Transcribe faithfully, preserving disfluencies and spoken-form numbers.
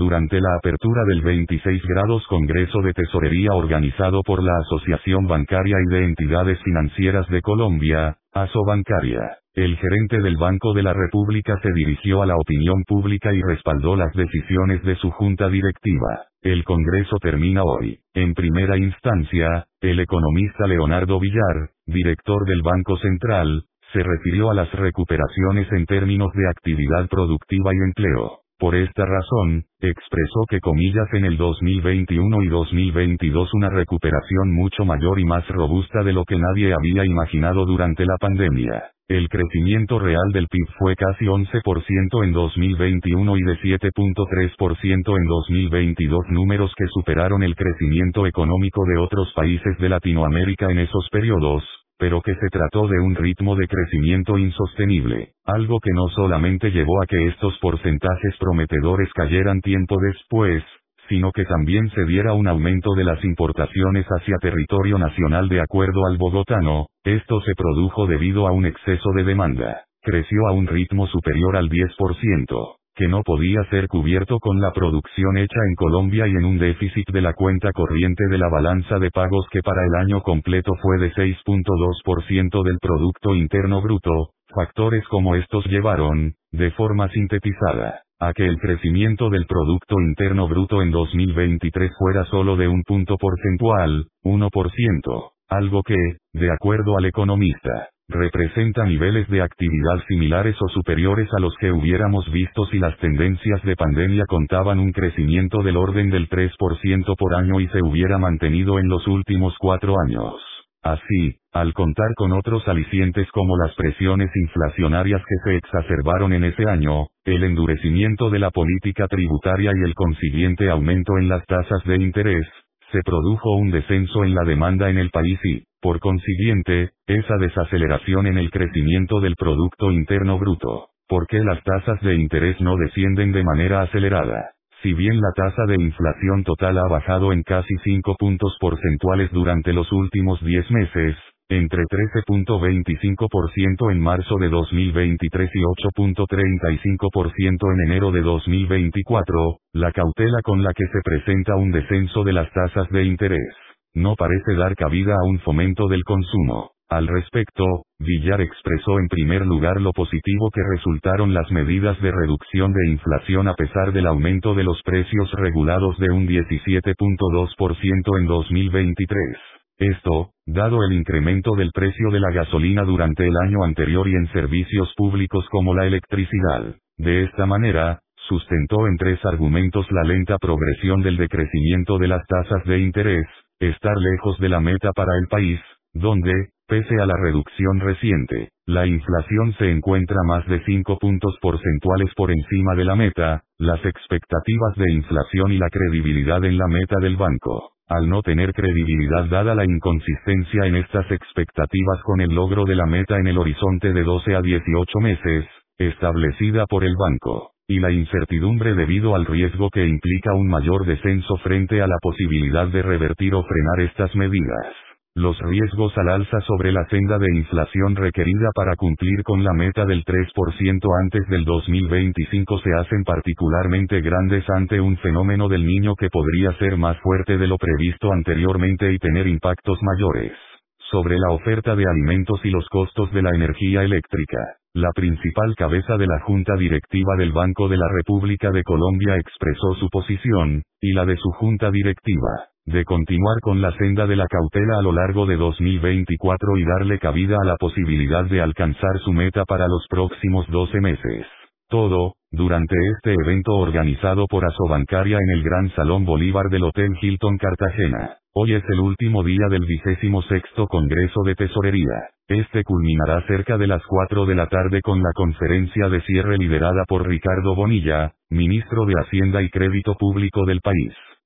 Durante la apertura del veintiséis grados Congreso de Tesorería organizado por la Asociación Bancaria y de Entidades Financieras de Colombia, Asobancaria, el gerente del Banco de la República se dirigió a la opinión pública y respaldó las decisiones de su junta directiva. El Congreso termina hoy. En primera instancia, el economista Leonardo Villar, director del Banco Central, se refirió a las recuperaciones en términos de actividad productiva y empleo. Por esta razón, expresó que comillas en el dos mil veintiuno y dos mil veintidós una recuperación mucho mayor y más robusta de lo que nadie había imaginado durante la pandemia. El crecimiento real del P I B fue casi once por ciento en dos mil veintiuno y de siete punto tres por ciento en dos mil veintidós, números que superaron el crecimiento económico de otros países de Latinoamérica en esos periodos, pero que se trató de un ritmo de crecimiento insostenible, algo que no solamente llevó a que estos porcentajes prometedores cayeran tiempo después, sino que también se diera un aumento de las importaciones hacia territorio nacional. De acuerdo al bogotano, esto se produjo debido a un exceso de demanda. Creció a un ritmo superior al diez por ciento, que no podía ser cubierto con la producción hecha en Colombia y en un déficit de la cuenta corriente de la balanza de pagos que para el año completo fue de seis punto dos por ciento del Producto Interno Bruto. Factores como estos llevaron, de forma sintetizada, a que el crecimiento del Producto Interno Bruto en dos mil veintitrés fuera solo de un punto porcentual, uno por ciento, algo que, de acuerdo al economista, representa niveles de actividad similares o superiores a los que hubiéramos visto si las tendencias de pandemia contaban un crecimiento del orden del tres por ciento por año y se hubiera mantenido en los últimos cuatro años. Así, al contar con otros alicientes como las presiones inflacionarias que se exacerbaron en ese año, el endurecimiento de la política tributaria y el consiguiente aumento en las tasas de interés, se produjo un descenso en la demanda en el país y, por consiguiente, esa desaceleración en el crecimiento del Producto Interno Bruto. ¿Por qué las tasas de interés no descienden de manera acelerada? Si bien la tasa de inflación total ha bajado en casi cinco puntos porcentuales durante los últimos diez meses, entre trece punto veinticinco por ciento en marzo de dos mil veintitrés y ocho punto treinta y cinco por ciento en enero de dos mil veinticuatro, la cautela con la que se presenta un descenso de las tasas de interés no parece dar cabida a un fomento del consumo. Al respecto, Villar expresó en primer lugar lo positivo que resultaron las medidas de reducción de inflación a pesar del aumento de los precios regulados de un diecisiete punto dos por ciento en dos mil veintitrés. Esto, dado el incremento del precio de la gasolina durante el año anterior y en servicios públicos como la electricidad. De esta manera, sustentó en tres argumentos la lenta progresión del decrecimiento de las tasas de interés, estar lejos de la meta para el país, donde, pese a la reducción reciente, la inflación se encuentra más de cinco puntos porcentuales por encima de la meta, las expectativas de inflación y la credibilidad en la meta del banco. Al no tener credibilidad dada la inconsistencia en estas expectativas con el logro de la meta en el horizonte de doce a dieciocho meses, establecida por el banco, y la incertidumbre debido al riesgo que implica un mayor descenso frente a la posibilidad de revertir o frenar estas medidas. Los riesgos al alza sobre la senda de inflación requerida para cumplir con la meta del tres por ciento antes del dos mil veinticinco se hacen particularmente grandes ante un fenómeno del Niño que podría ser más fuerte de lo previsto anteriormente y tener impactos mayores sobre la oferta de alimentos y los costos de la energía eléctrica. La principal cabeza de la Junta Directiva del Banco de la República de Colombia expresó su posición, y la de su Junta Directiva, de continuar con la senda de la cautela a lo largo de dos mil veinticuatro y darle cabida a la posibilidad de alcanzar su meta para los próximos doce meses. Todo, durante este evento organizado por Asobancaria en el Gran Salón Bolívar del Hotel Hilton Cartagena. Hoy es el último día del vigésimo sexto Congreso de Tesorería. Este culminará cerca de las cuatro de la tarde con la conferencia de cierre liderada por Ricardo Bonilla, ministro de Hacienda y Crédito Público del país.